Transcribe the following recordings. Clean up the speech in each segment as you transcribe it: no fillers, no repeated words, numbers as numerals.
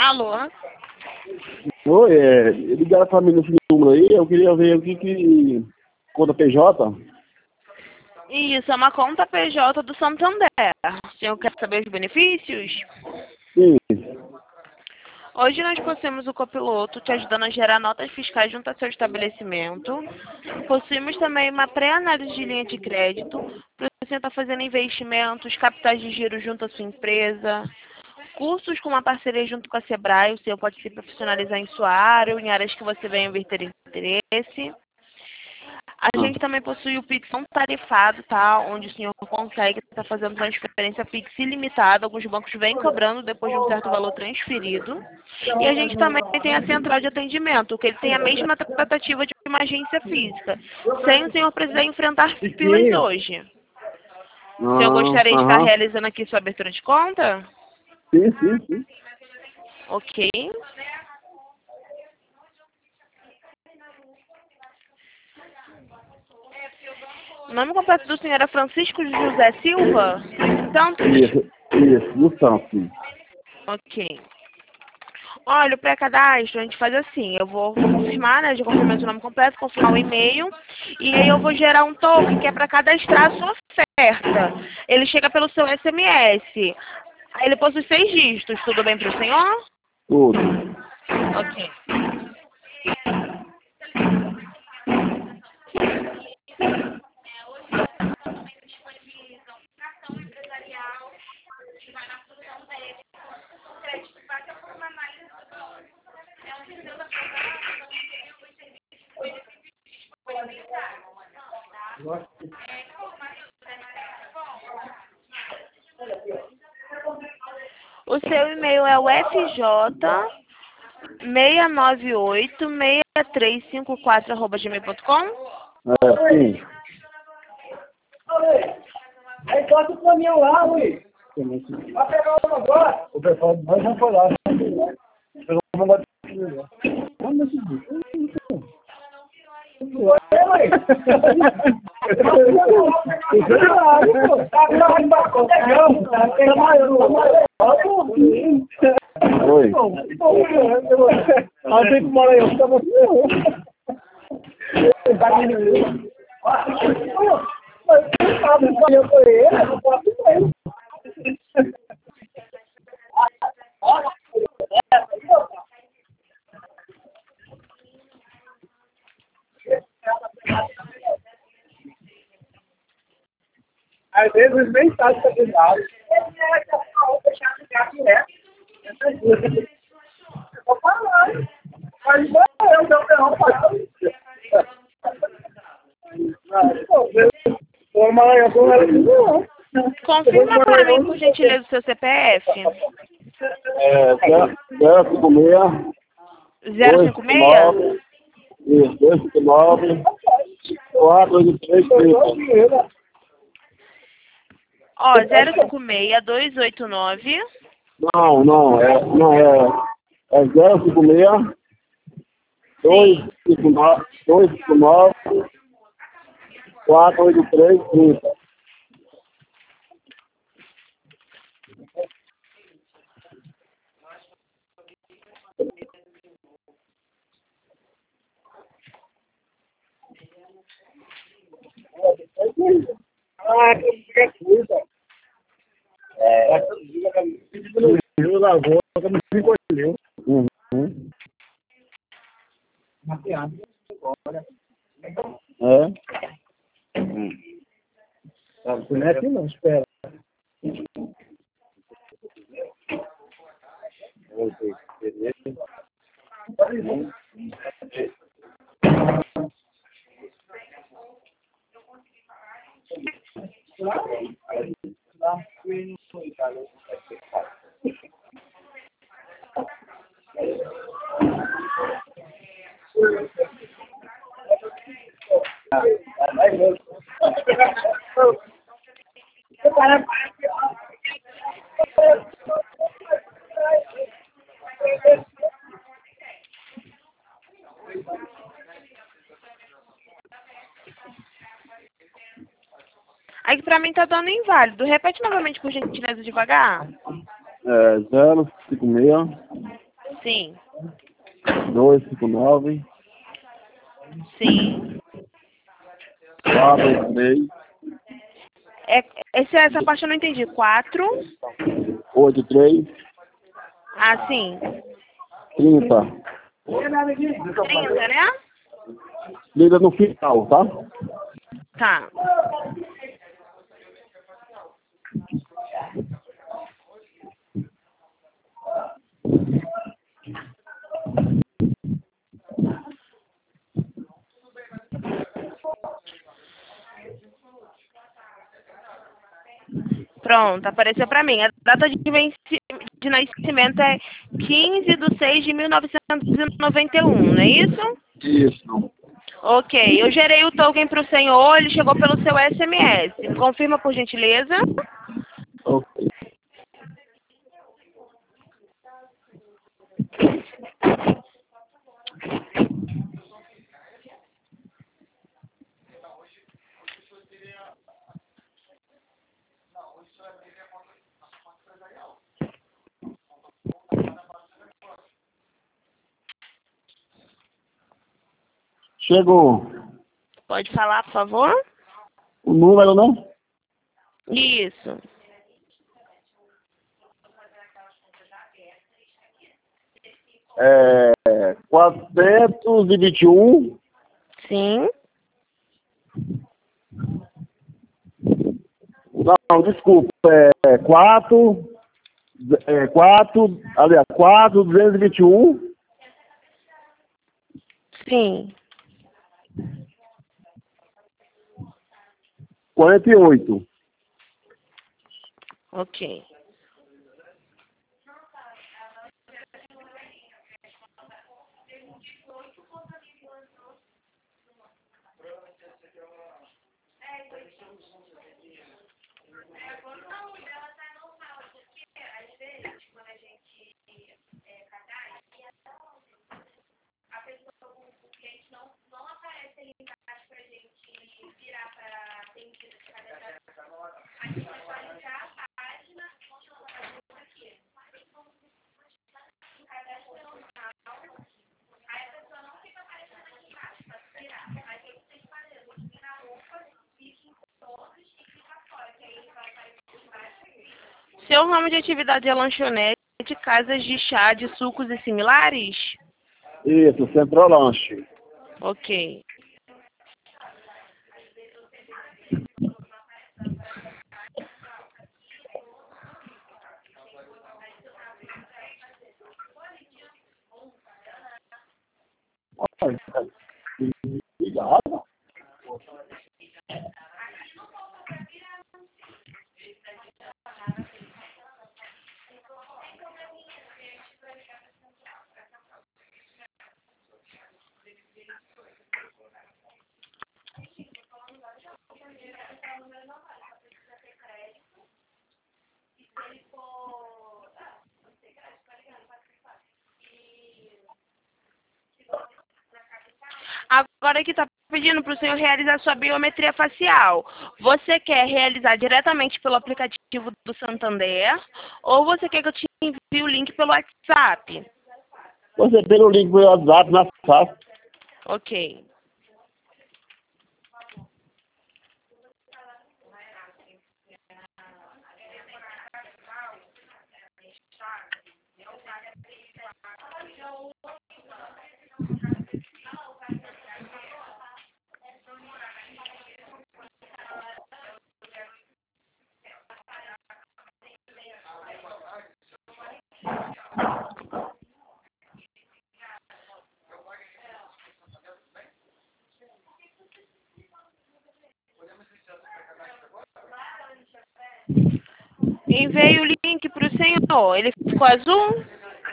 Alô? Oi, ligaram para mim nesse número aí, eu queria ver o que conta PJ. Isso, é uma conta PJ do Santander. O senhor quer saber os benefícios? Sim. Hoje nós possuímos o copiloto te ajudando a gerar notas fiscais junto ao seu estabelecimento. Possuímos também uma pré-análise de linha de crédito para você estar fazendo investimentos, capitais de giro junto à sua empresa. Cursos com uma parceria junto com a Sebrae, o senhor pode se profissionalizar em sua área ou em áreas que você venha vir ter interesse. A gente também possui o Pix não tarifado, tá? Onde o senhor consegue estar fazendo transferência Pix ilimitada. Alguns bancos vêm cobrando depois de um certo valor transferido. E a gente também tem a central de atendimento, que ele tem a mesma tratativa de uma agência física, sem o senhor precisar enfrentar filas hoje. O senhor gostaria de estar realizando aqui sua abertura de conta? Sim. Ok. O nome completo do senhor é Francisco José Silva? Santos? Isso, no Santos. Ok. Olha, o pré-cadastro a gente faz assim, eu vou confirmar, né, de confirmar o nome completo, confirmar o e-mail, e aí eu vou gerar um token que é para cadastrar a sua oferta. Ele chega pelo seu SMS. Aí ele possui 6 dígitos, tudo bem para o senhor? Tudo. Ok. O seu e-mail é o fj6986354@gmail.com? Sim. Aí toca o caminhão lá, Luiz. Vai pegar uma agora. O pessoal nós vamos foi lá. Oi. Ah, tem que morar aí, tá você. Às vezes nem sabe se é verdade. Tô falando. Mas igual eu, meu ferrão falando. O Maranhão não era assim, não. Confirma para mim, por gentileza, o seu CPF. 056 056? Isso, 259 483 30. Ó, 056-289. Não, é 056 259 483 30. Ah, que coisa. Eu lavou, como se encolheu. Mapeado. Não é assim não, espera. Aí pra mim tá dando inválido. Repete novamente, por gentileza, devagar. 056 Sim. 259 Sim. 483 Essa parte eu não entendi. 4. 83 Ah, sim. 30. 30, né? Liga no final, tá? Tá. Pronto, apareceu pra mim. A data de nascimento é 15/6/1991, não é isso? Isso. Ok, eu gerei o token para o senhor, ele chegou pelo seu SMS. Me confirma, por gentileza? Ok. Chegou Pode falar, por favor? o número, né? Isso. É 421. Sim. Não, desculpa. 4, 221, Sim. 48. Ok. Seu ramo de atividade é lanchonete, casas de chá, de sucos e similares? Isso, Centrolanche. Ok. Obrigado. Agora que está pedindo para o senhor realizar sua biometria facial. Você quer realizar diretamente pelo aplicativo do Santander ou você quer que eu te envie o link pelo WhatsApp? Você tem o link do WhatsApp na face. Ok. Enviei o link para o senhor. Ele ficou azul?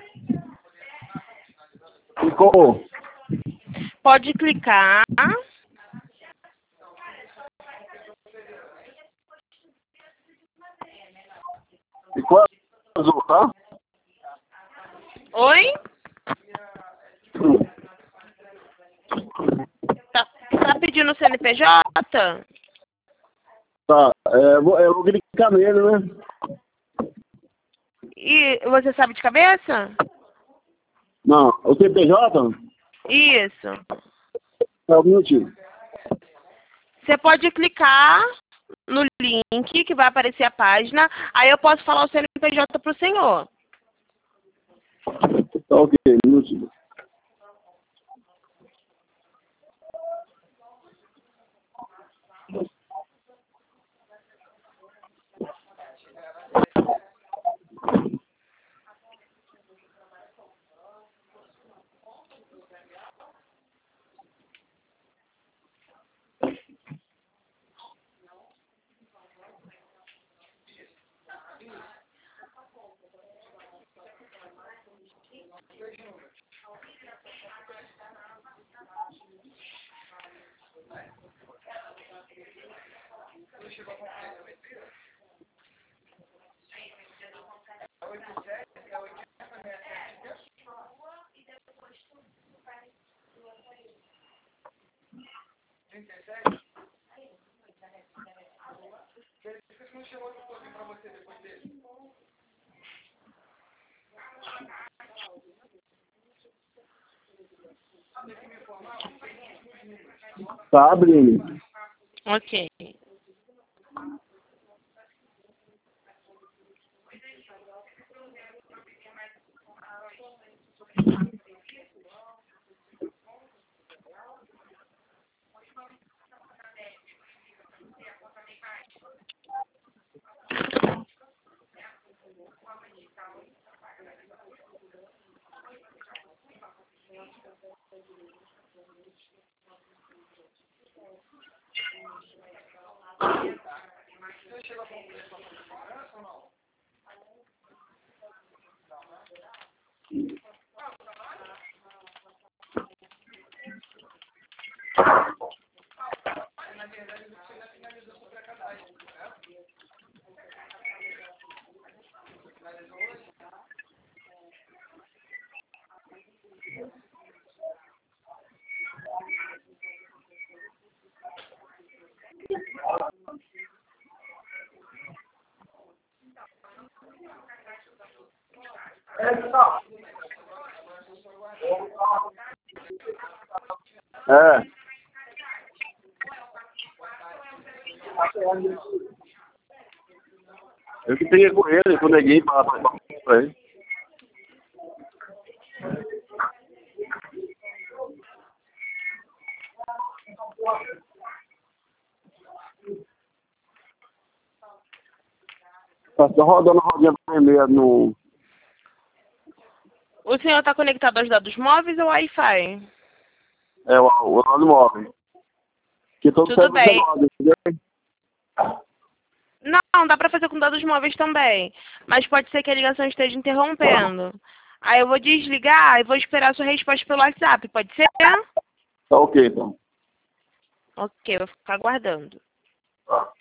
Ficou. Pode clicar. Ficou azul, tá? Oi? Tá pedindo o CNPJ? Tá. Eu vou clicar nele, né? E você sabe de cabeça? Não, o CPJ? Isso. É um minutinho. Você pode clicar no link que vai aparecer a página, aí eu posso falar o CNPJ para o senhor. Tá ok, um minutinho. Tá abrindo. Ok. É. Eu que peguei com ele, com o neguinho pra ele. Tá só rodando a rodinha vermelha no... O senhor está conectado aos dados móveis ou Wi-Fi? É, o lado móvel. Que todo Tudo bem. entendeu? Não, dá para fazer com dados móveis também. Mas pode ser que a ligação esteja interrompendo. Aí eu vou desligar e vou esperar a sua resposta pelo WhatsApp. Pode ser? Tá ok, então. Ok, vou ficar aguardando. Tá.